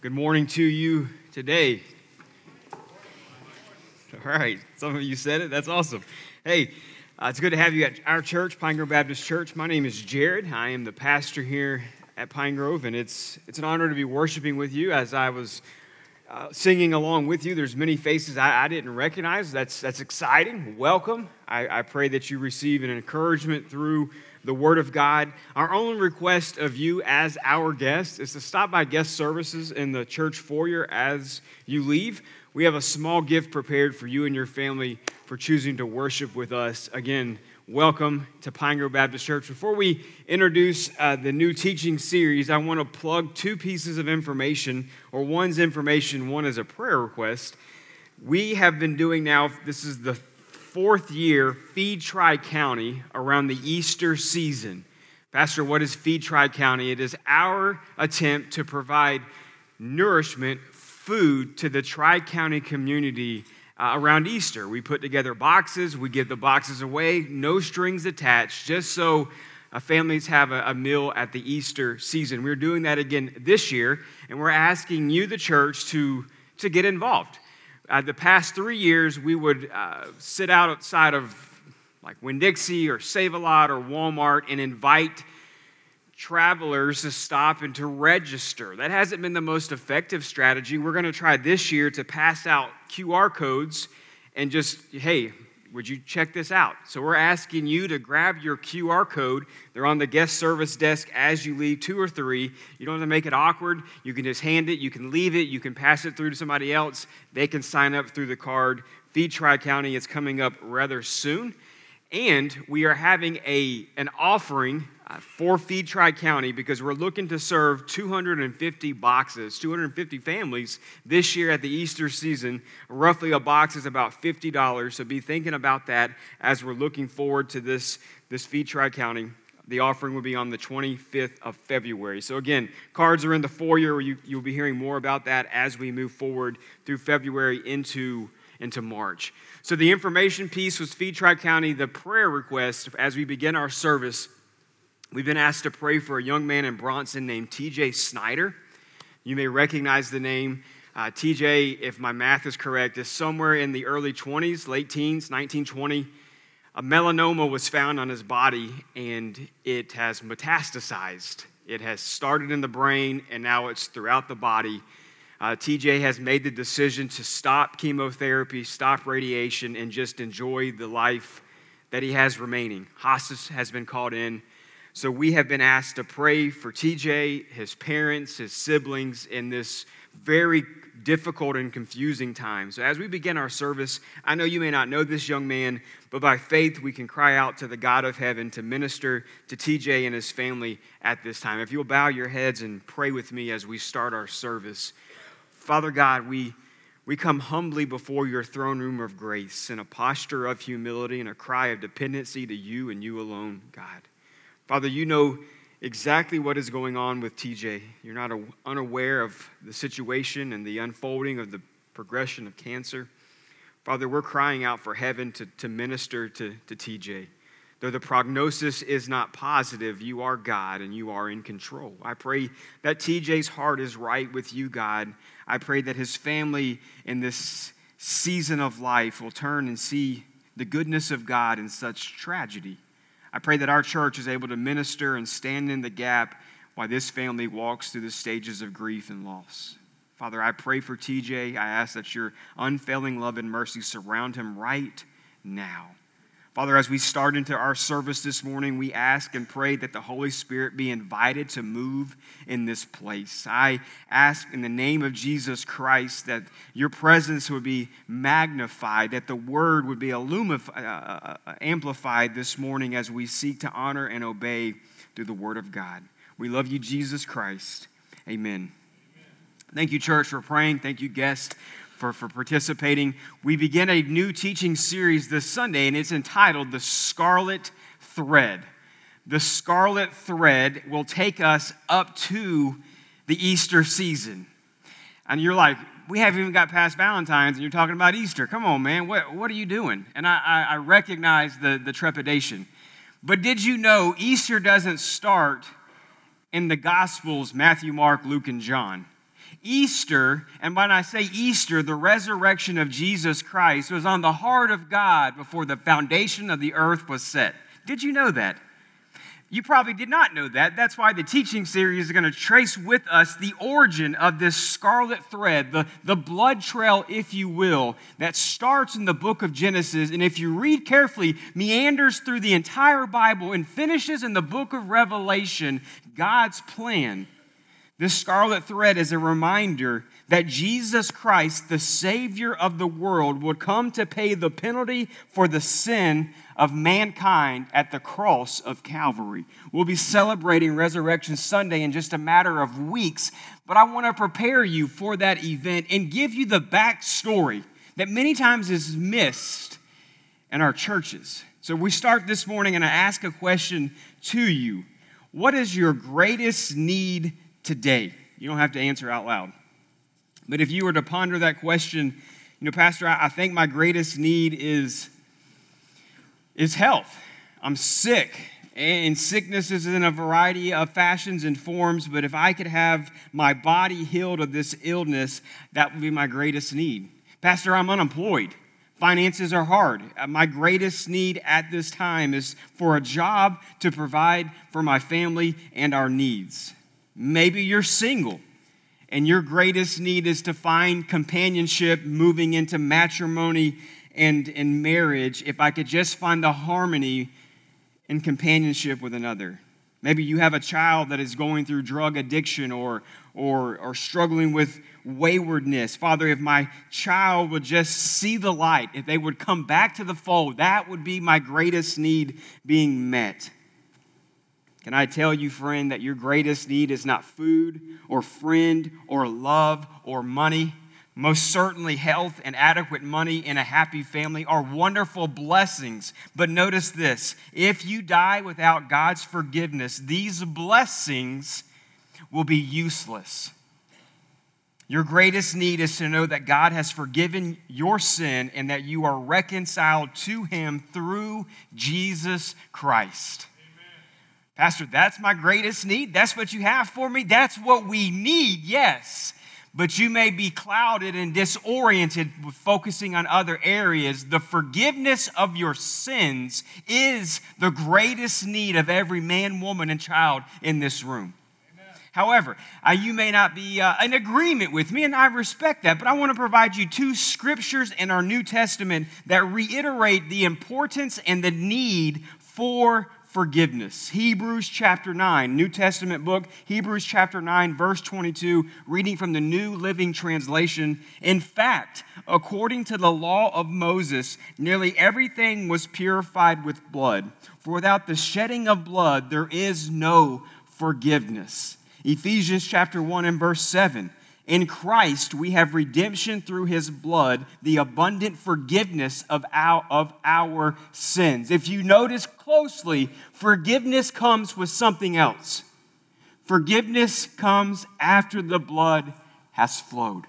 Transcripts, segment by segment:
Good morning to you today. All right, some of you said it. That's awesome. Hey, it's good to have you at our church, Pine Grove Baptist Church. My name is Jared. I am the pastor here at Pine Grove, and it's an honor to be worshiping with you. As I was singing along with you, there's many faces I didn't recognize. That's exciting. Welcome. I pray that you receive an encouragement through the Word of God. Our only request of you as our guest is to stop by guest services in the church foyer as you leave. We have a small gift prepared for you and your family for choosing to worship with us. Again, welcome to Pine Grove Baptist Church. Before we introduce the new teaching series, I want to plug two pieces of information, or one's information, one is a prayer request. We have been doing now, this is the fourth year, Feed Tri-County around the Easter season. Pastor, what is Feed Tri-County? It is our attempt to provide nourishment, food to the Tri-County community around Easter. We put together boxes, we give the boxes away, no strings attached, just so families have a meal at the Easter season. We're doing that again this year, and we're asking you, the church, to get involved. The past 3 years, we would sit outside of like Winn-Dixie or Save-A-Lot or Walmart and invite travelers to stop and to register. That hasn't been the most effective strategy. We're going to try this year to pass out QR codes and just, hey, would you check this out? So we're asking you to grab your QR code. They're on the guest service desk as you leave, 2 or 3. You don't have to make it awkward. You can just hand it. You can leave it. You can pass it through to somebody else. They can sign up through the card. Feed Tri-County is coming up rather soon. And we are having an offering for Feed Tri-County because we're looking to serve 250 boxes, 250 families this year at the Easter season. Roughly a box is about $50, so be thinking about that as we're looking forward to this Feed Tri-County. The offering will be on the 25th of February. So again, cards are in the foyer. You'll be hearing more about that as we move forward through February into March. So the information piece was Feed Tri-County. The prayer request as we begin our service, we've been asked to pray for a young man in Bronson named T.J. Snyder. You may recognize the name. T.J., if my math is correct, is somewhere in the early 20s, late teens, 1920. A melanoma was found on his body, and it has metastasized. It has started in the brain, and now it's throughout the body. TJ has made the decision to stop chemotherapy, stop radiation, and just enjoy the life that he has remaining. Hospice has been called in. So we have been asked to pray for TJ, his parents, his siblings in this very difficult and confusing time. So as we begin our service, I know you may not know this young man, but by faith we can cry out to the God of heaven to minister to TJ and his family at this time. If you'll bow your heads and pray with me as we start our service. Father God, we come humbly before your throne room of grace in a posture of humility and a cry of dependency to you and you alone, God. Father, you know exactly what is going on with TJ. You're not unaware of the situation and the unfolding of the progression of cancer. Father, we're crying out for heaven to minister to TJ. Though the prognosis is not positive, you are God and you are in control. I pray that TJ's heart is right with you, God. I pray that his family in this season of life will turn and see the goodness of God in such tragedy. I pray that our church is able to minister and stand in the gap while this family walks through the stages of grief and loss. Father, I pray for TJ. I ask that your unfailing love and mercy surround him right now. Father, as we start into our service this morning, we ask and pray that the Holy Spirit be invited to move in this place. I ask in the name of Jesus Christ that your presence would be magnified, that the word would be amplified this morning as we seek to honor and obey through the word of God. We love you, Jesus Christ. Amen. Thank you, church, for praying. Thank you, guests, for participating. We begin a new teaching series this Sunday, and it's entitled The Scarlet Thread. The Scarlet Thread will take us up to the Easter season. And you're like, we haven't even got past Valentine's, and you're talking about Easter. Come on, man, what are you doing? And I recognize the trepidation. But did you know Easter doesn't start in the Gospels, Matthew, Mark, Luke, and John? Easter, and when I say Easter, the resurrection of Jesus Christ was on the heart of God before the foundation of the earth was set. Did you know that? You probably did not know that. That's why the teaching series is going to trace with us the origin of this scarlet thread, the blood trail, if you will, that starts in the book of Genesis, and if you read carefully, meanders through the entire Bible and finishes in the book of Revelation, God's plan. This scarlet thread is a reminder that Jesus Christ, the Savior of the world, would come to pay the penalty for the sin of mankind at the cross of Calvary. We'll be celebrating Resurrection Sunday in just a matter of weeks, but I want to prepare you for that event and give you the backstory that many times is missed in our churches. So we start this morning and I ask a question to you. What is your greatest need today? You don't have to answer out loud. But if you were to ponder that question, Pastor, I think my greatest need is health. I'm sick, and sickness is in a variety of fashions and forms, but if I could have my body healed of this illness, that would be my greatest need. Pastor, I'm unemployed. Finances are hard. My greatest need at this time is for a job to provide for my family and our needs. Maybe you're single, and your greatest need is to find companionship moving into matrimony and in marriage, if I could just find the harmony and companionship with another. Maybe you have a child that is going through drug addiction or struggling with waywardness. Father, if my child would just see the light, if they would come back to the fold, that would be my greatest need being met. Can I tell you, friend, that your greatest need is not food or friend or love or money? Most certainly, health and adequate money in a happy family are wonderful blessings. But notice this, if you die without God's forgiveness, these blessings will be useless. Your greatest need is to know that God has forgiven your sin and that you are reconciled to Him through Jesus Christ. Pastor, that's my greatest need? That's what you have for me? That's what we need, yes. But you may be clouded and disoriented with focusing on other areas. The forgiveness of your sins is the greatest need of every man, woman, and child in this room. Amen. However, you may not be in agreement with me, and I respect that, but I want to provide you two scriptures in our New Testament that reiterate the importance and the need for forgiveness. Hebrews chapter 9, New Testament book, Hebrews chapter 9, verse 22, reading from the New Living Translation. In fact, according to the law of Moses, nearly everything was purified with blood. For without the shedding of blood, there is no forgiveness. Ephesians chapter 1 and verse 7. In Christ, we have redemption through His blood, the abundant forgiveness of our sins. If you notice closely, forgiveness comes with something else. Forgiveness comes after the blood has flowed.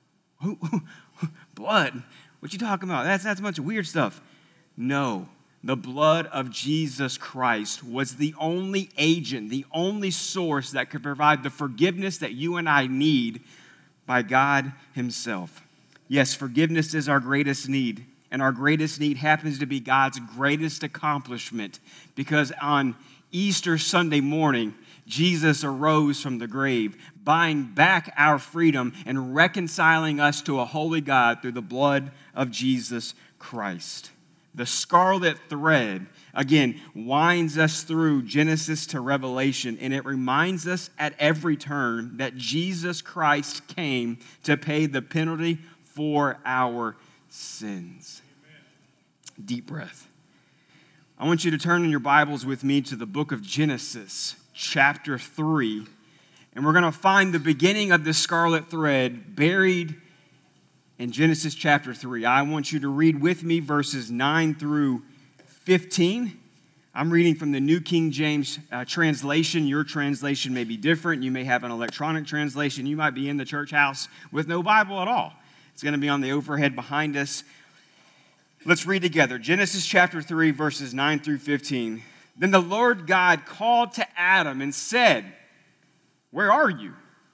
Blood? What you talking about? That's a bunch of weird stuff. No. The blood of Jesus Christ was the only agent, the only source that could provide the forgiveness that you and I need by God Himself. Yes, forgiveness is our greatest need, and our greatest need happens to be God's greatest accomplishment, because on Easter Sunday morning, Jesus arose from the grave, buying back our freedom and reconciling us to a holy God through the blood of Jesus Christ. The scarlet thread, again, winds us through Genesis to Revelation, and it reminds us at every turn that Jesus Christ came to pay the penalty for our sins. Amen. Deep breath. I want you to turn in your Bibles with me to the book of Genesis, chapter 3, and we're going to find the beginning of this scarlet thread buried in Genesis chapter 3. I want you to read with me verses 9 through 15. I'm reading from the New King James translation. Your translation may be different. You may have an electronic translation. You might be in the church house with no Bible at all. It's going to be on the overhead behind us. Let's read together. Genesis chapter 3, verses 9 through 15. Then the Lord God called to Adam and said, "Where are you?"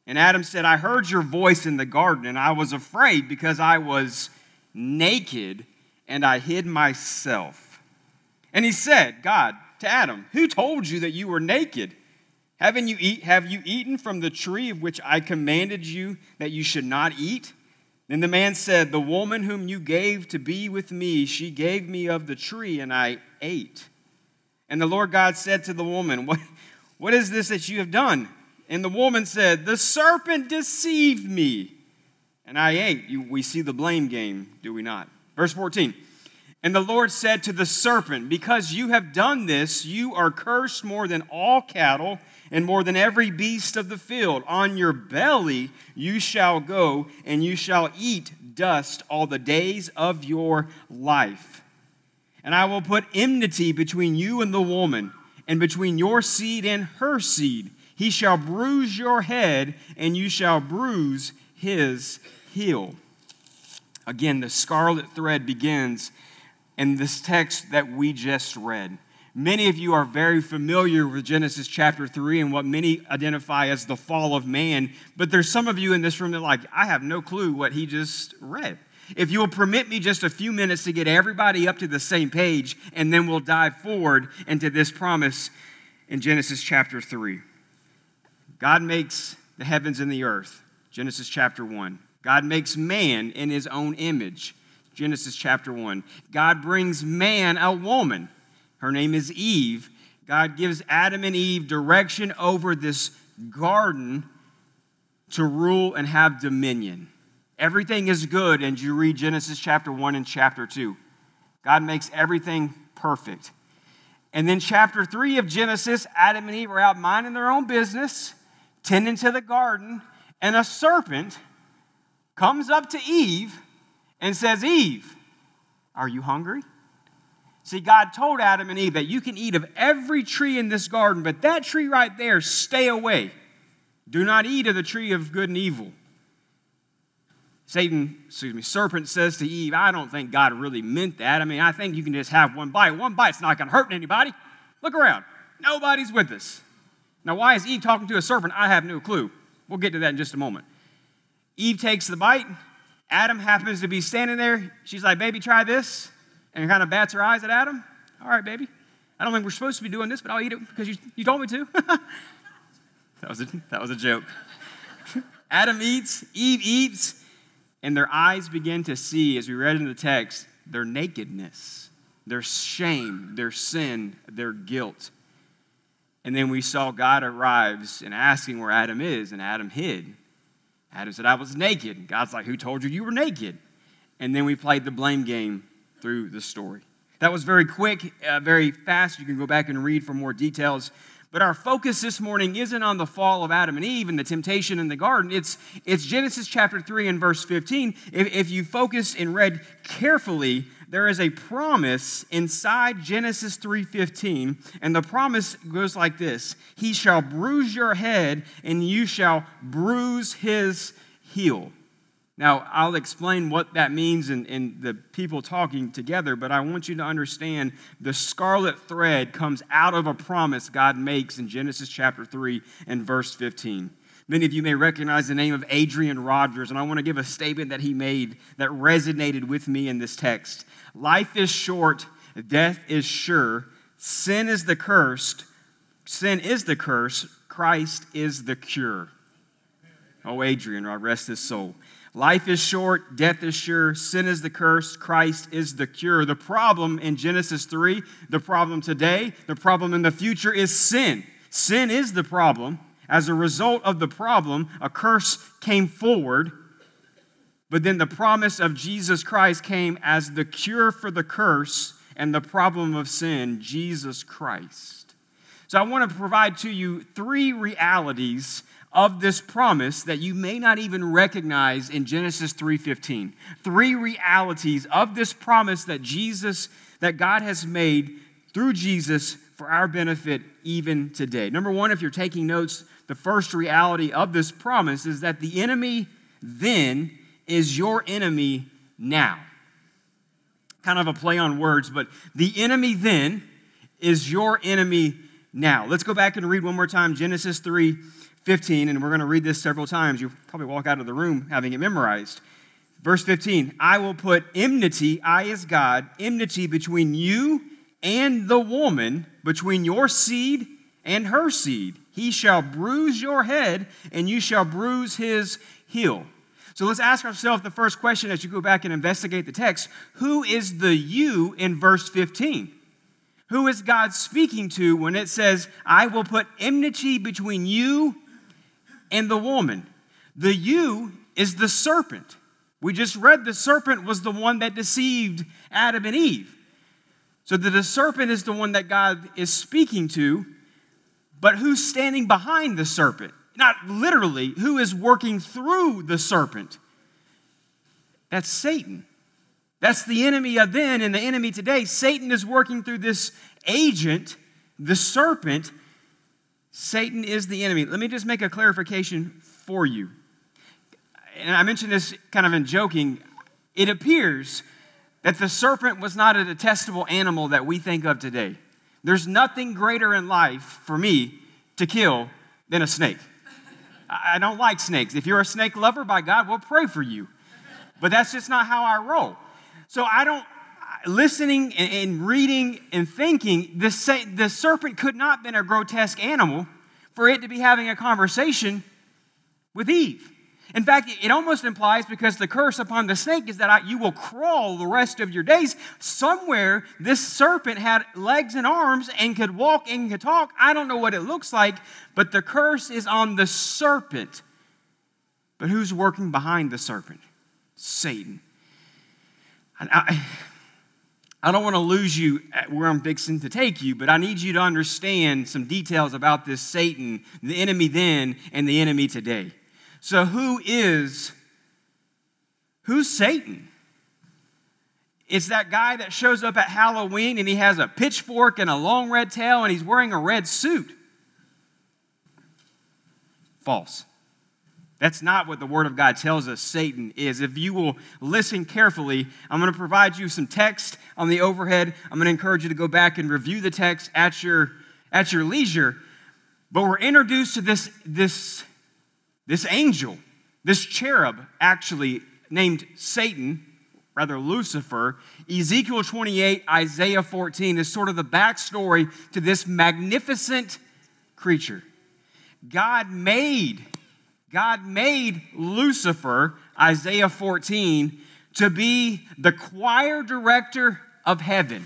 And Adam said, I heard your voice in the garden, and I was afraid because I was naked, and I hid myself. And he said, God, to Adam, who told you that you were naked? Have you eaten from the tree of which I commanded you that you should not eat? Then the man said, the woman whom you gave to be with me, she gave me of the tree, and I ate. And the Lord God said to the woman, what is this that you have done? And the woman said, the serpent deceived me, and I ate. We see the blame game, do we not? Verse 14. And the Lord said to the serpent, because you have done this, you are cursed more than all cattle and more than every beast of the field. On your belly you shall go, and you shall eat dust all the days of your life. And I will put enmity between you and the woman, and between your seed and her seed. He shall bruise your head, and you shall bruise his heel. Again, the scarlet thread begins in this text that we just read. Many of you are very familiar with Genesis chapter 3 and what many identify as the fall of man, but there's some of you in this room that are like, I have no clue what he just read. If you will permit me just a few minutes to get everybody up to the same page, and then we'll dive forward into this promise in Genesis chapter 3. God makes the heavens and the earth, Genesis chapter 1. God makes man in his own image, Genesis chapter 1. God brings man a woman. Her name is Eve. God gives Adam and Eve direction over this garden to rule and have dominion. Everything is good, and you read Genesis chapter 1 and chapter 2. God makes everything perfect. And then chapter 3 of Genesis, Adam and Eve are out minding their own business, tending to the garden, and a serpent comes up to Eve and says, Eve, are you hungry? See, God told Adam and Eve that you can eat of every tree in this garden, but that tree right there, stay away. Do not eat of the tree of good and evil. Serpent says to Eve, I don't think God really meant that. I mean, I think you can just have one bite. One bite's not going to hurt anybody. Look around. Nobody's with us. Now, why is Eve talking to a serpent? I have no clue. We'll get to that in just a moment. Eve takes the bite. Adam happens to be standing there. She's like, baby, try this. And kind of bats her eyes at Adam. All right, baby. I don't think we're supposed to be doing this, but I'll eat it because you told me to. That was a joke. Adam eats, Eve eats, and their eyes begin to see, as we read in the text, their nakedness, their shame, their sin, their guilt. And then we saw God arrives and asking where Adam is, and Adam hid. Adam said, I was naked. God's like, who told you you were naked? And then we played the blame game through the story. That was very quick, very fast. You can go back and read for more details. But our focus this morning isn't on the fall of Adam and Eve and the temptation in the garden. It's Genesis chapter 3 and verse 15. If you focus and read carefully, there is a promise inside Genesis 3:15, and the promise goes like this: He shall bruise your head, and you shall bruise his heel. Now, I'll explain what that means in the people talking together, but I want you to understand the scarlet thread comes out of a promise God makes in Genesis chapter 3 and verse 15. Many of you may recognize the name of Adrian Rogers, and I want to give a statement that he made that resonated with me in this text. Life is short, death is sure, sin is the curse, Christ is the cure. Oh, Adrian, rest his soul. Life is short, death is sure, sin is the curse, Christ is the cure. The problem in Genesis 3, the problem today, the problem in the future is sin. Sin is the problem. As a result of the problem, a curse came forward, but then the promise of Jesus Christ came as the cure for the curse and the problem of sin, Jesus Christ. So I want to provide to you three realities of this promise that you may not even recognize in Genesis 3:15. Three realities of this promise that God has made through Jesus for our benefit even today. Number one, if you're taking notes, the first reality of this promise is that the enemy then is your enemy now. Kind of a play on words, but the enemy then is your enemy now. Let's go back and read one more time Genesis 3, 15, and we're going to read this several times. You'll probably walk out of the room having it memorized. Verse 15, I will put enmity, I as God, enmity between you and the woman, between your seed and her seed. He shall bruise your head, and you shall bruise his heel. So let's ask ourselves the first question as you go back and investigate the text. Who is the you in verse 15? Who is God speaking to when it says, I will put enmity between you and the woman? The you is the serpent. We just read the serpent was the one that deceived Adam and Eve. So the serpent is the one that God is speaking to, but who's standing behind the serpent? Not literally, who is working through the serpent? That's Satan. That's the enemy of then and the enemy today. Satan is working through this agent, the serpent. Satan is the enemy. Let me just make a clarification for you. And I mentioned this kind of in joking. It appears that the serpent was not a detestable animal that we think of today. There's nothing greater in life for me to kill than a snake. I don't like snakes. If you're a snake lover, by God, we'll pray for you. But that's just not how I roll. So listening and reading and thinking, the serpent could not have been a grotesque animal for it to be having a conversation with Eve. In fact, it almost implies, because the curse upon the snake is that you will crawl the rest of your days. Somewhere, this serpent had legs and arms and could walk and could talk. I don't know what it looks like, but the curse is on the serpent. But who's working behind the serpent? Satan. I don't want to lose you at where I'm fixing to take you, but I need you to understand some details about this Satan, the enemy then and the enemy today. So who's Satan? It's that guy that shows up at Halloween and he has a pitchfork and a long red tail and he's wearing a red suit. False. That's not what the Word of God tells us Satan is. If you will listen carefully, I'm going to provide you some text on the overhead. I'm going to encourage you to go back and review the text at your leisure. But we're introduced to this angel, this cherub, actually named Satan, rather Lucifer. Ezekiel 28, Isaiah 14 is sort of the backstory to this magnificent creature. God made Lucifer, Isaiah 14, to be the choir director of heaven.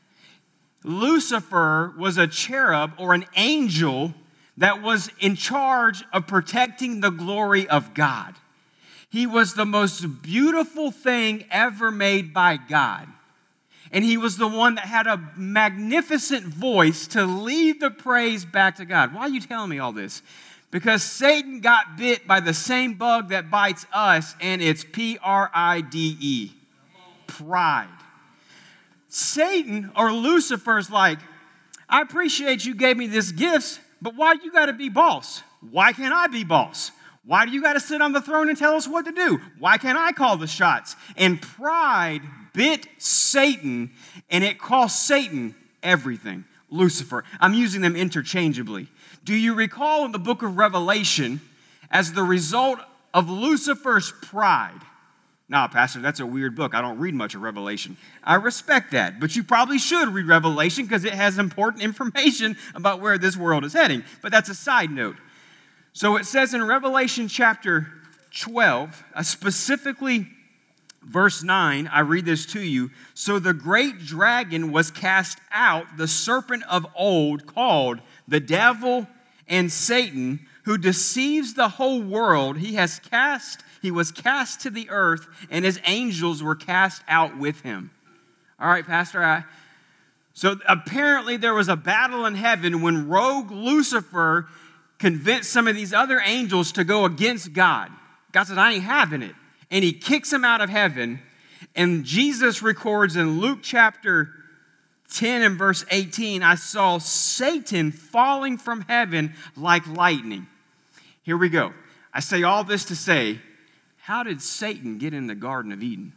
Lucifer was a cherub or an angel that was in charge of protecting the glory of God. He was the most beautiful thing ever made by God. And he was the one that had a magnificent voice to lead the praise back to God. Why are you telling me all this? Because Satan got bit by the same bug that bites us, and it's Pride. Pride. Satan, or Lucifer's like, I appreciate you gave me this gift, but why you got to be boss? Why can't I be boss? Why do you got to sit on the throne and tell us what to do? Why can't I call the shots? And pride bit Satan, and it cost Satan everything. Lucifer. I'm using them interchangeably. Do you recall in the book of Revelation, as the result of Lucifer's pride? Nah, Pastor, that's a weird book. I don't read much of Revelation. I respect that, but you probably should read Revelation because it has important information about where this world is heading. But that's a side note. So it says in Revelation chapter 12, specifically verse 9, I read this to you. So the great dragon was cast out, the serpent of old, called the devil and Satan, who deceives the whole world. He was cast to the earth, and his angels were cast out with him. All right, Pastor, so apparently there was a battle in heaven when rogue Lucifer convinced some of these other angels to go against God. God said, I ain't having it. And he kicks him out of heaven. And Jesus records in Luke chapter 10 and verse 18, I saw Satan falling from heaven like lightning. Here we go. I say all this to say, how did Satan get in the Garden of Eden?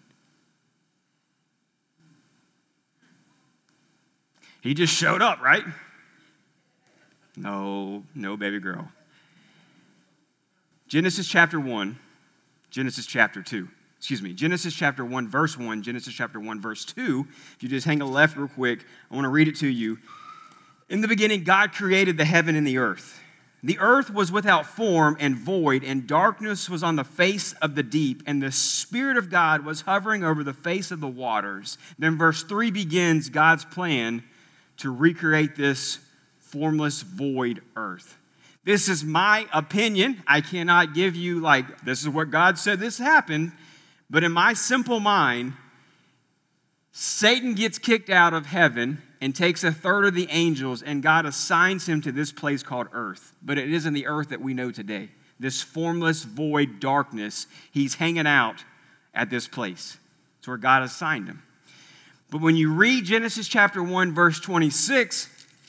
He just showed up, right? No, baby girl. Genesis chapter 1, Genesis chapter 2. Genesis chapter 1, verse 1, Genesis chapter 1, verse 2. If you just hang a left real quick, I want to read it to you. In the beginning, God created the heaven and the earth. The earth was without form and void, and darkness was on the face of the deep, and the Spirit of God was hovering over the face of the waters. Then verse 3 begins God's plan to recreate this formless, void earth. This is my opinion. I cannot give you, this is what God said this happened. But in my simple mind, Satan gets kicked out of heaven and takes a third of the angels, and God assigns him to this place called earth. But it isn't the earth that we know today. This formless, void darkness, he's hanging out at this place. It's where God assigned him. But when you read Genesis chapter 1, verse 26,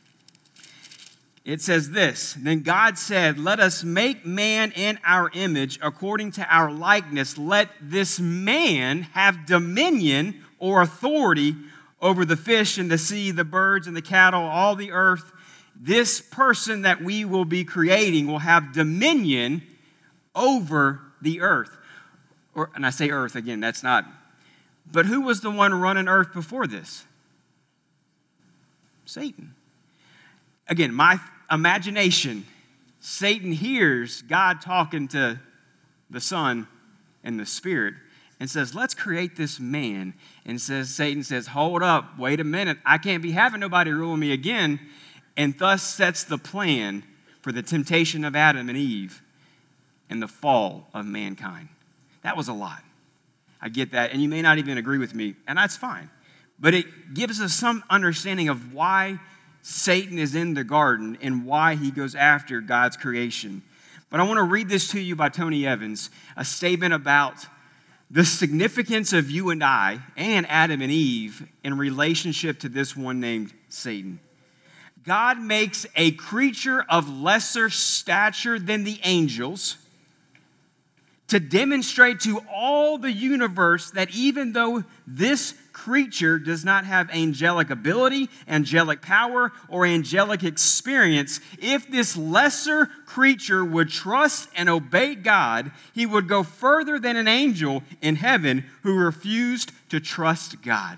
it says this, Then God said, Let us make man in our image, according to our likeness. Let this man have dominion or authority over the fish in the sea, the birds and the cattle, all the earth. This person that we will be creating will have dominion over the earth. And I say earth again, that's not. But who was the one running earth before this? Satan. Again, my imagination, Satan hears God talking to the Son and the Spirit and says, let's create this man. And Satan says, hold up, wait a minute. I can't be having nobody ruling me again. And thus sets the plan for the temptation of Adam and Eve and the fall of mankind. That was a lot. I get that. And you may not even agree with me, and that's fine. But it gives us some understanding of why Satan is in the garden and why he goes after God's creation. But I want to read this to you by Tony Evans, a statement about the significance of you and I and Adam and Eve in relationship to this one named Satan. God makes a creature of lesser stature than the angels to demonstrate to all the universe that even though this creature does not have angelic ability, angelic power, or angelic experience, if this lesser creature would trust and obey God, he would go further than an angel in heaven who refused to trust God.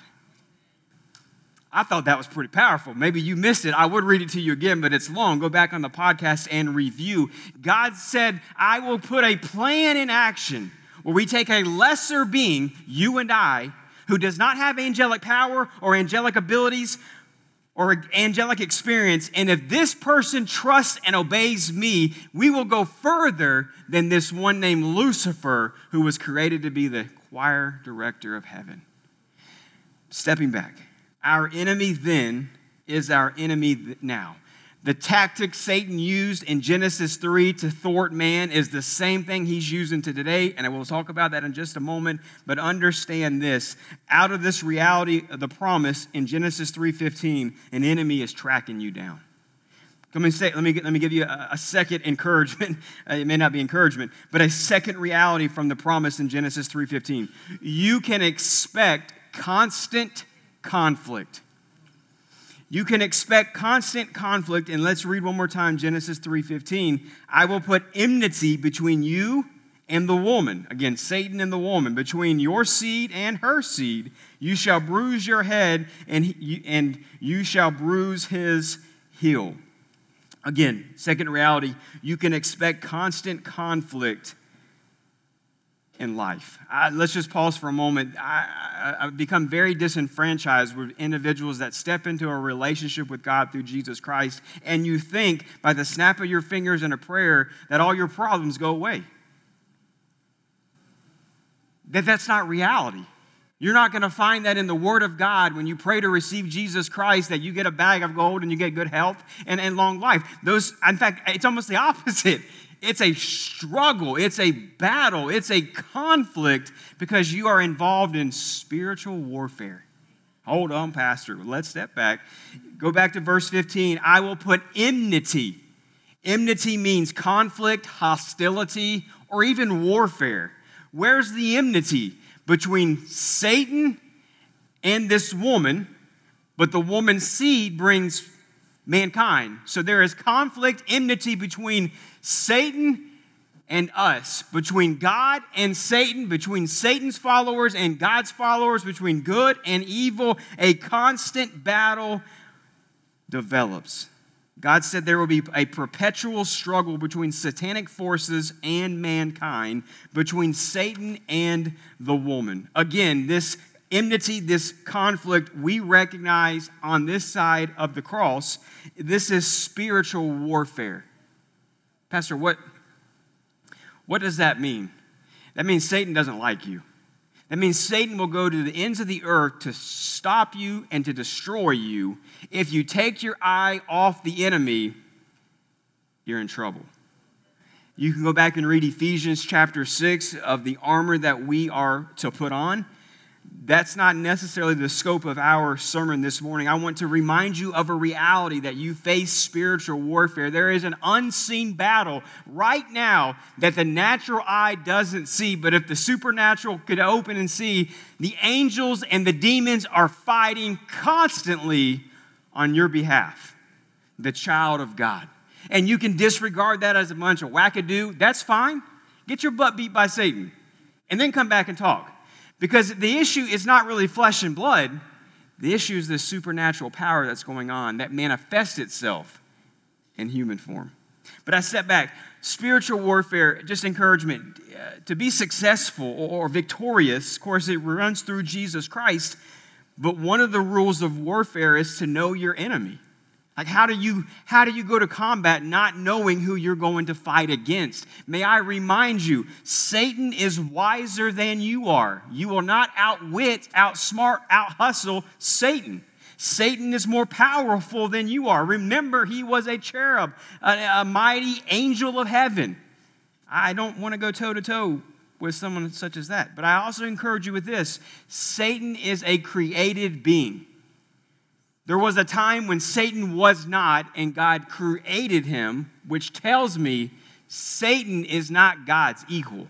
I thought that was pretty powerful. Maybe you missed it. I would read it to you again, but it's long. Go back on the podcast and review. God said, I will put a plan in action where we take a lesser being, you and I, who does not have angelic power or angelic abilities or angelic experience, and if this person trusts and obeys me, we will go further than this one named Lucifer, who was created to be the choir director of heaven. Stepping back. Our enemy then is our enemy now. The tactic Satan used in Genesis 3 to thwart man is the same thing he's using to today, and I will talk about that in just a moment. But understand this, out of this reality of the promise in Genesis 3:15, an enemy is tracking you down. Let me give you a second encouragement. It may not be encouragement, but a second reality from the promise in Genesis 3:15. You can expect constant conflict. You can expect constant conflict, and let's read one more time, Genesis 3:15. I will put enmity between you and the woman, again, Satan and the woman, between your seed and her seed. You shall bruise your head, and you shall bruise his heel. Again, second reality, you can expect constant conflict in life. Let's just pause for a moment. I've become very disenfranchised with individuals that step into a relationship with God through Jesus Christ, and you think by the snap of your fingers and a prayer that all your problems go away. That's not reality. You're not going to find that in the Word of God when you pray to receive Jesus Christ, that you get a bag of gold and you get good health and long life. In fact, it's almost the opposite. It's a struggle, it's a battle, it's a conflict because you are involved in spiritual warfare. Hold on, Pastor. Let's step back. Go back to verse 15. I will put enmity. Enmity means conflict, hostility, or even warfare. Where's the enmity? Between Satan and this woman, but the woman's seed brings mankind. So there is conflict, enmity between Satan and us, between God and Satan, between Satan's followers and God's followers, between good and evil, a constant battle develops. God said there will be a perpetual struggle between satanic forces and mankind, between Satan and the woman. Again, this enmity, this conflict we recognize on this side of the cross, this is spiritual warfare. Pastor, what does that mean? That means Satan doesn't like you. That means Satan will go to the ends of the earth to stop you and to destroy you. If you take your eye off the enemy, you're in trouble. You can go back and read Ephesians chapter 6 of the armor that we are to put on. That's not necessarily the scope of our sermon this morning. I want to remind you of a reality that you face spiritual warfare. There is an unseen battle right now that the natural eye doesn't see, but if the supernatural could open and see, the angels and the demons are fighting constantly on your behalf, the child of God. And you can disregard that as a bunch of wackadoo. That's fine. Get your butt beat by Satan and then come back and talk. Because the issue is not really flesh and blood. The issue is this supernatural power that's going on that manifests itself in human form. But I step back. Spiritual warfare, just encouragement. To be successful or victorious, of course, it runs through Jesus Christ. But one of the rules of warfare is to know your enemy. Like, how do you go to combat not knowing who you're going to fight against? May I remind you, Satan is wiser than you are. You will not outwit, outsmart, outhustle Satan. Satan is more powerful than you are. Remember, he was a cherub, a mighty angel of heaven. I don't want to go toe-to-toe with someone such as that. But I also encourage you with this. Satan is a created being. There was a time when Satan was not, and God created him, which tells me Satan is not God's equal.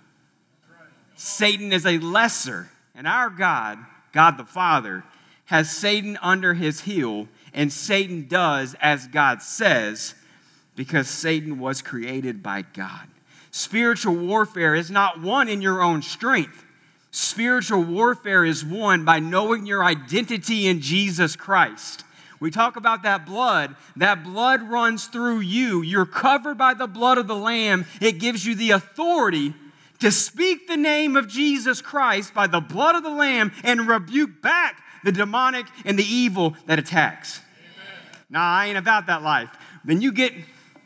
Satan is a lesser, and our God, God the Father, has Satan under his heel, and Satan does as God says, because Satan was created by God. Spiritual warfare is not won in your own strength. Spiritual warfare is won by knowing your identity in Jesus Christ. We talk about that blood. That blood runs through you. You're covered by the blood of the Lamb. It gives you the authority to speak the name of Jesus Christ by the blood of the Lamb and rebuke back the demonic and the evil that attacks. Amen. Nah, I ain't about that life. Then you get,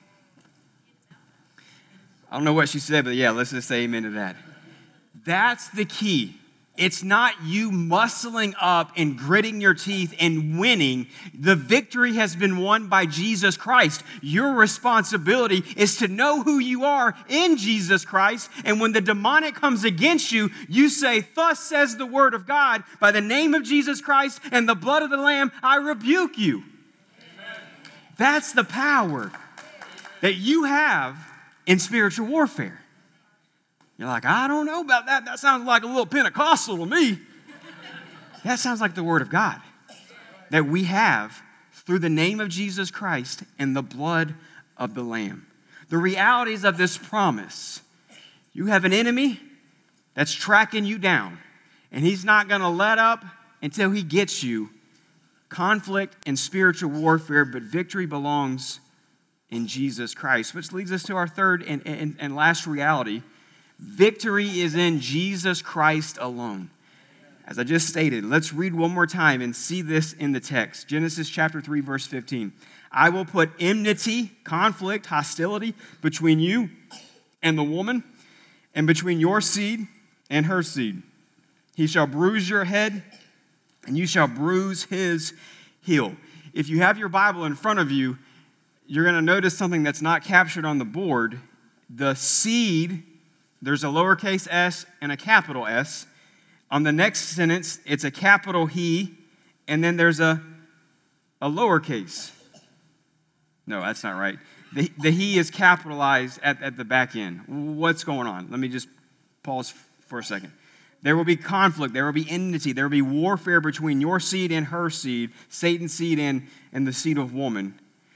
I don't know what she said, but yeah, let's just say amen to that. That's the key. It's not you muscling up and gritting your teeth and winning. The victory has been won by Jesus Christ. Your responsibility is to know who you are in Jesus Christ. And when the demonic comes against you, you say, "Thus says the word of God, by the name of Jesus Christ and the blood of the Lamb, I rebuke you." Amen. That's the power that you have in spiritual warfare. You're like, I don't know about that. That sounds like a little Pentecostal to me. That sounds like the Word of God that we have through the name of Jesus Christ and the blood of the Lamb. The realities of this promise. You have an enemy that's tracking you down, and he's not going to let up until he gets you. Conflict and spiritual warfare, but victory belongs in Jesus Christ, which leads us to our third and last reality. Victory is in Jesus Christ alone. As I just stated, let's read one more time and see this in the text. Genesis chapter 3, verse 15. I will put enmity, conflict, hostility between you and the woman, and between your seed and her seed. He shall bruise your head, and you shall bruise his heel. If you have your Bible in front of you, you're going to notice something that's not captured on the board. The seed, there's a lowercase s and a capital S. On the next sentence, it's a capital He, and then there's a lowercase. No, that's not right. The He is capitalized at the back end. What's going on? Let me just pause for a second. There will be conflict. There will be enmity. There will be warfare between your seed and her seed, Satan's seed and the seed of woman.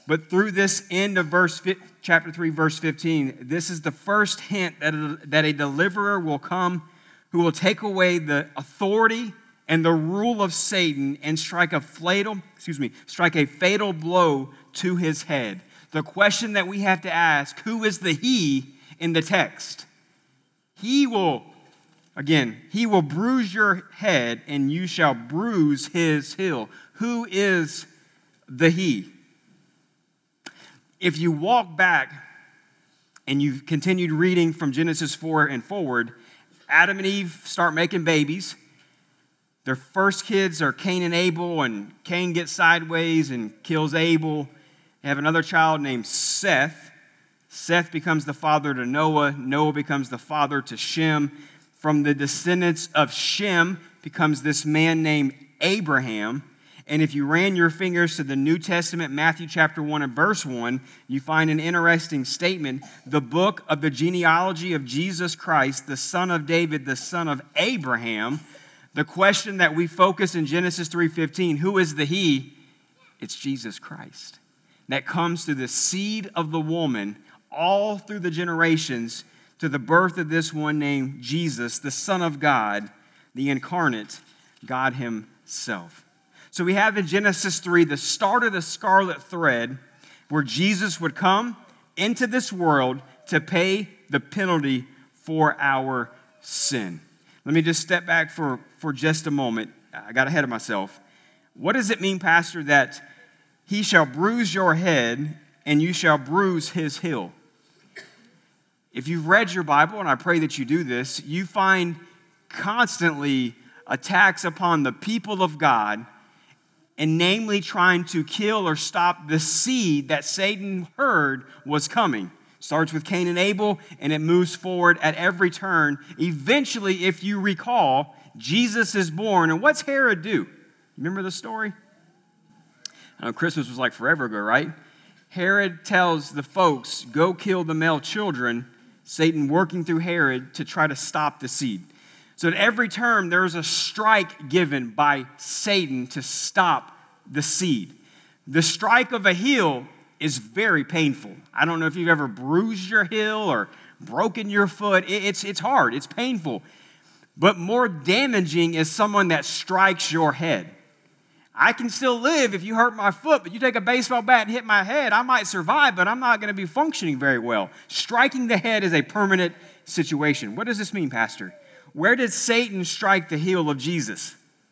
But through this end of chapter 3, verse 15, this is the first hint that a deliverer will come who will take away the authority and the rule of Satan and strike a fatal blow to his head. The question that we have to ask, who is the he in the text? He will bruise your head and you shall bruise his heel. Who is the he? If you walk back and you've continued reading from Genesis 4 and forward, Adam and Eve start making babies. Their first kids are Cain and Abel, and Cain gets sideways and kills Abel. They have another child named Seth. Seth becomes the father to Noah. Noah becomes the father to Shem. From the descendants of Shem becomes this man named Abraham. And if you ran your fingers to the New Testament, Matthew chapter 1 and verse 1, you find an interesting statement. The book of the genealogy of Jesus Christ, the son of David, the son of Abraham. The question that we focus in Genesis 3:15, who is the he? It's Jesus Christ. That comes through the seed of the woman, all through the generations, to the birth of this one named Jesus, the Son of God, the incarnate God himself. So we have in Genesis 3 the start of the scarlet thread where Jesus would come into this world to pay the penalty for our sin. Let me just step back for just a moment. I got ahead of myself. What does it mean, Pastor, that he shall bruise your head and you shall bruise his heel? If you've read your Bible, and I pray that you do this, you find constantly attacks upon the people of God, and namely trying to kill or stop the seed that Satan heard was coming. Starts with Cain and Abel, and it moves forward at every turn. Eventually, if you recall, Jesus is born, and what's Herod do? Remember the story? I know Christmas was like forever ago, right? Herod tells the folks, go kill the male children, Satan working through Herod to try to stop the seed. So at every turn, there is a strike given by Satan to stop the seed. The strike of a heel is very painful. I don't know if you've ever bruised your heel or broken your foot. It's hard. It's painful. But more damaging is someone that strikes your head. I can still live if you hurt my foot, but you take a baseball bat and hit my head, I might survive, but I'm not going to be functioning very well. Striking the head is a permanent situation. What does this mean, Pastor? Where did Satan strike the heel of Jesus?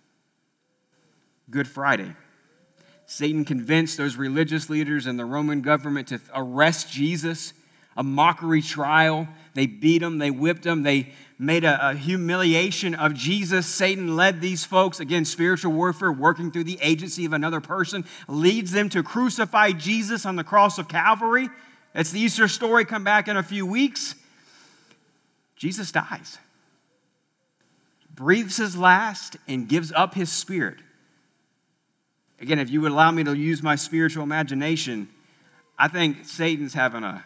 Good Friday. Satan convinced those religious leaders and the Roman government to arrest Jesus, a mockery trial. They beat him, they whipped him, they made a humiliation of Jesus. Satan led these folks, again, spiritual warfare, working through the agency of another person, leads them to crucify Jesus on the cross of Calvary. That's the Easter story, come back in a few weeks. Jesus dies, breathes his last, and gives up his spirit. Again, if you would allow me to use my spiritual imagination, I think Satan's having I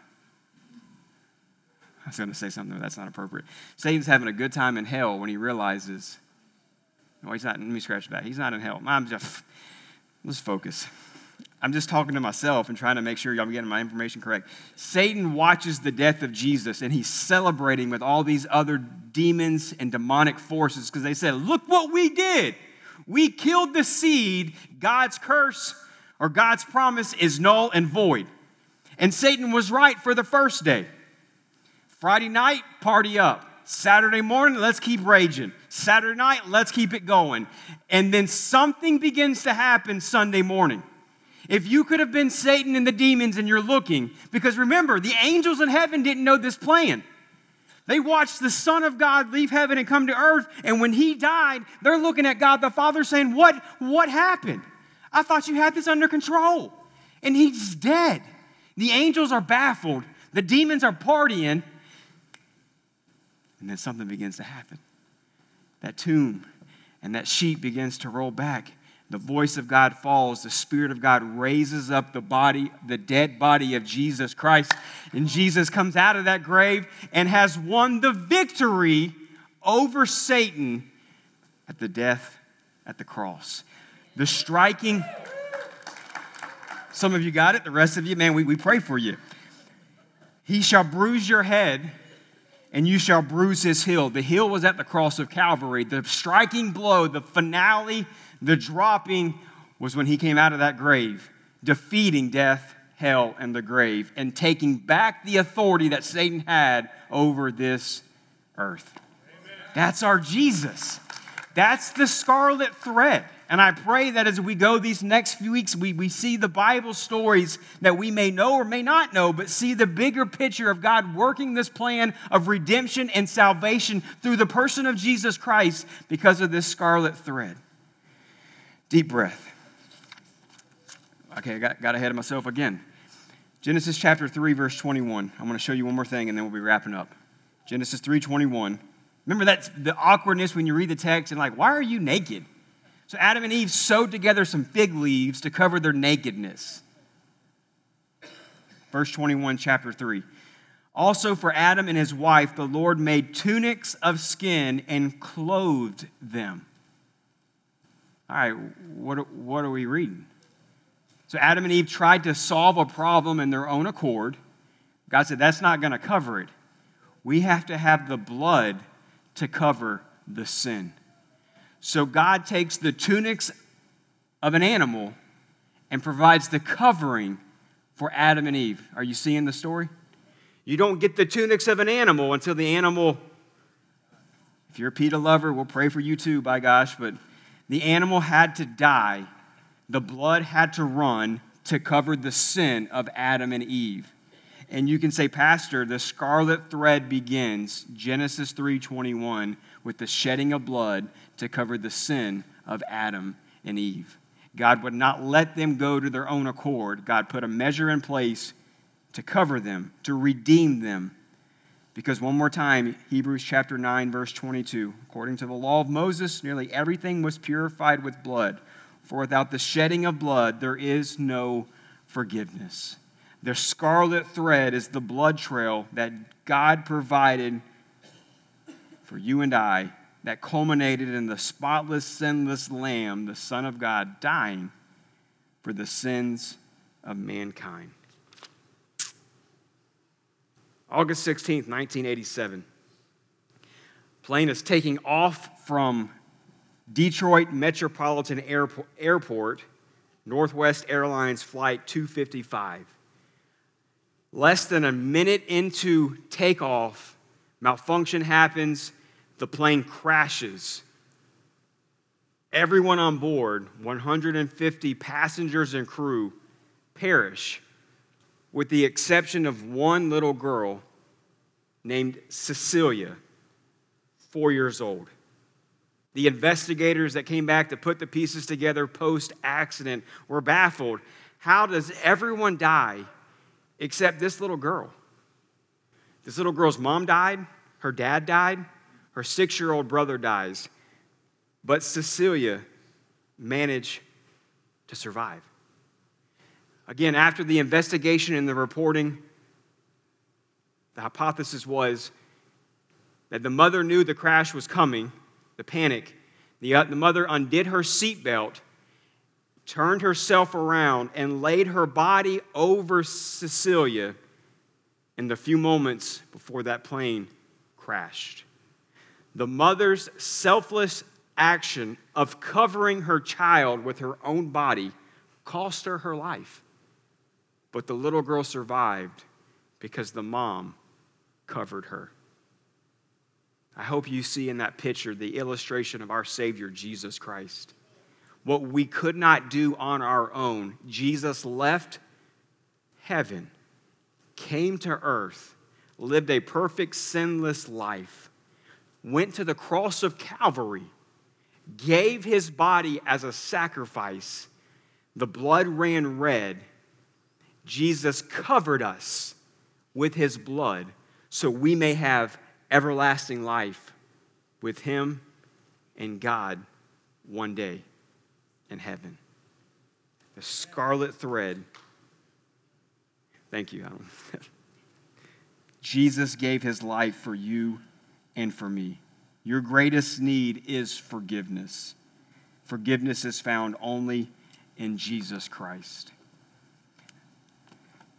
was going to say something that's not appropriate. Satan's having a good time in hell when he realizes, no, he's not. Let me scratch that. He's not in hell. Let's focus. I'm just talking to myself and trying to make sure I'm getting my information correct. Satan watches the death of Jesus, and he's celebrating with all these other demons and demonic forces because they said, look what we did. We killed the seed. God's curse or God's promise is null and void. And Satan was right for the first day. Friday night, party up. Saturday morning, let's keep raging. Saturday night, let's keep it going. And then something begins to happen Sunday morning. If you could have been Satan and the demons and you're looking, because remember, the angels in heaven didn't know this plan. They watched the Son of God leave heaven and come to earth, and when he died, they're looking at God the Father saying, what happened? I thought you had this under control. And he's dead. The angels are baffled. The demons are partying. And then something begins to happen. That tomb and that sheet begins to roll back. The voice of God falls. The Spirit of God raises up the dead body of Jesus Christ. And Jesus comes out of that grave and has won the victory over Satan at the death at the cross. The striking Some of you got it. The rest of you, man, we pray for you. He shall bruise your head, and you shall bruise his heel. The heel was at the cross of Calvary. The striking blow, the finale, the dropping was when he came out of that grave, defeating death, hell, and the grave, and taking back the authority that Satan had over this earth. Amen. That's our Jesus. That's the scarlet thread. And I pray that as we go these next few weeks, we see the Bible stories that we may know or may not know, but see the bigger picture of God working this plan of redemption and salvation through the person of Jesus Christ because of this scarlet thread. Deep breath. Okay, I got ahead of myself again. Genesis chapter 3, verse 21. I'm going to show you one more thing, and then we'll be wrapping up. Genesis 3:21. Remember that's the awkwardness when you read the text and like, why are you naked? So Adam and Eve sewed together some fig leaves to cover their nakedness. Verse 21, chapter 3. Also for Adam and his wife, the Lord made tunics of skin and clothed them. All right, what are we reading? So Adam and Eve tried to solve a problem in their own accord. God said, that's not going to cover it. We have to have the blood to cover the sin. So God takes the tunics of an animal and provides the covering for Adam and Eve. Are you seeing the story? You don't get the tunics of an animal until the animal, if you're a PETA lover, we'll pray for you too, by gosh, but the animal had to die. The blood had to run to cover the sin of Adam and Eve. And you can say, Pastor, the scarlet thread begins, Genesis 3:21, with the shedding of blood to cover the sin of Adam and Eve. God would not let them go to their own accord. God put a measure in place to cover them, to redeem them. Because one more time, Hebrews chapter 9, verse 22, according to the law of Moses, nearly everything was purified with blood. For without the shedding of blood, there is no forgiveness. The scarlet thread is the blood trail that God provided for you and I that culminated in the spotless, sinless Lamb, the Son of God, dying for the sins of mankind. August 16th, 1987. Plane is taking off from Detroit Metropolitan Airport, Northwest Airlines Flight 255. Less than a minute into takeoff, malfunction happens, the plane crashes. Everyone on board, 150 passengers and crew, perish, with the exception of one little girl named Cecilia, 4 years old. The investigators that came back to put the pieces together post-accident were baffled. How does everyone die except this little girl? This little girl's mom died, her dad died, her 6-year-old brother dies, but Cecilia managed to survive. Again, after the investigation and the reporting, the hypothesis was that the mother knew the crash was coming, the panic. The mother undid her seatbelt, turned herself around, and laid her body over Cecilia in the few moments before that plane crashed. The mother's selfless action of covering her child with her own body cost her her life. But the little girl survived because the mom covered her. I hope you see in that picture the illustration of our Savior, Jesus Christ. What we could not do on our own, Jesus left heaven, came to earth, lived a perfect, sinless life, went to the cross of Calvary, gave his body as a sacrifice. The blood ran red. Jesus covered us with his blood so we may have everlasting life with him and God one day in heaven. The scarlet thread. Thank you, Alan. Jesus gave his life for you and for me. Your greatest need is forgiveness. Forgiveness is found only in Jesus Christ.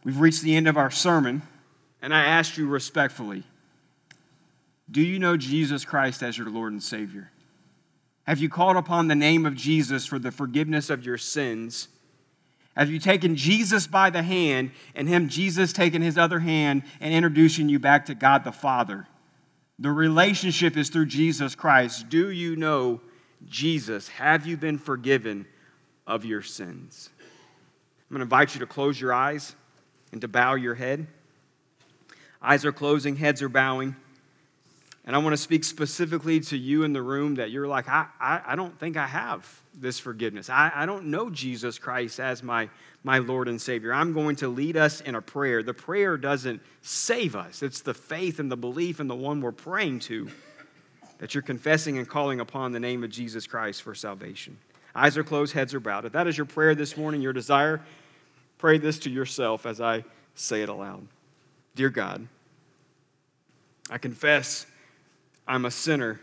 We've reached the end of our sermon, and I asked you respectfully, do you know Jesus Christ as your Lord and Savior? Have you called upon the name of Jesus for the forgiveness of your sins? Have you taken Jesus by the hand and Jesus taking his other hand and introducing you back to God the Father? The relationship is through Jesus Christ. Do you know Jesus? Have you been forgiven of your sins? I'm going to invite you to close your eyes and to bow your head. Eyes are closing, heads are bowing. And I want to speak specifically to you in the room that you're like, I don't think I have this forgiveness. I don't know Jesus Christ as my Lord and Savior. I'm going to lead us in a prayer. The prayer doesn't save us. It's the faith and the belief in the one we're praying to that you're confessing and calling upon the name of Jesus Christ for salvation. Eyes are closed, heads are bowed. If that is your prayer this morning, your desire, pray this to yourself as I say it aloud. Dear God, I confess I'm a sinner.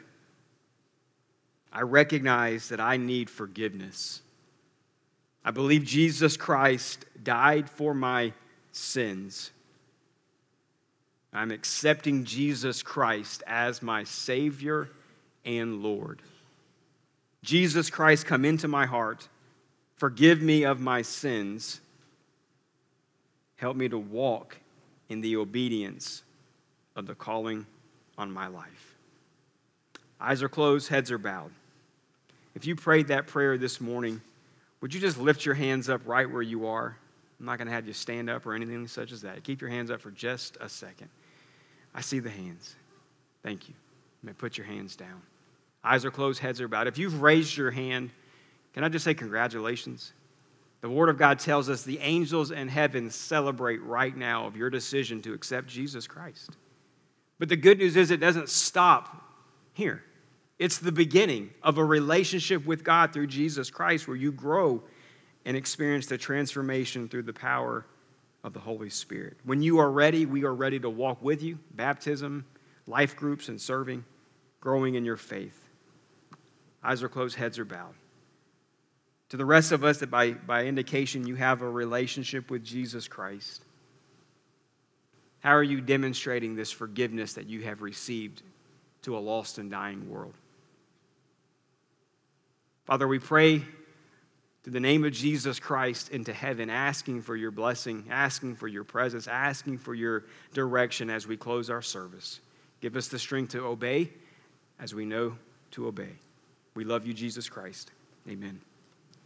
I recognize that I need forgiveness. I believe Jesus Christ died for my sins. I'm accepting Jesus Christ as my Savior and Lord. Jesus Christ, come into my heart. Forgive me of my sins. Help me to walk in the obedience of the calling on my life. Eyes are closed, heads are bowed. If you prayed that prayer this morning, would you just lift your hands up right where you are? I'm not going to have you stand up or anything such as that. Keep your hands up for just a second. I see the hands. Thank you. You may put your hands down. Eyes are closed, heads are bowed. If you've raised your hand, can I just say congratulations? The Word of God tells us the angels in heaven celebrate right now of your decision to accept Jesus Christ. But the good news is it doesn't stop here. It's the beginning of a relationship with God through Jesus Christ where you grow and experience the transformation through the power of the Holy Spirit. When you are ready, we are ready to walk with you. Baptism, life groups, and serving, growing in your faith. Eyes are closed, heads are bowed. To the rest of us that by indication you have a relationship with Jesus Christ, how are you demonstrating this forgiveness that you have received to a lost and dying world? Father, we pray through the name of Jesus Christ into heaven, asking for your blessing, asking for your presence, asking for your direction as we close our service. Give us the strength to obey as we know to obey. We love you, Jesus Christ. Amen.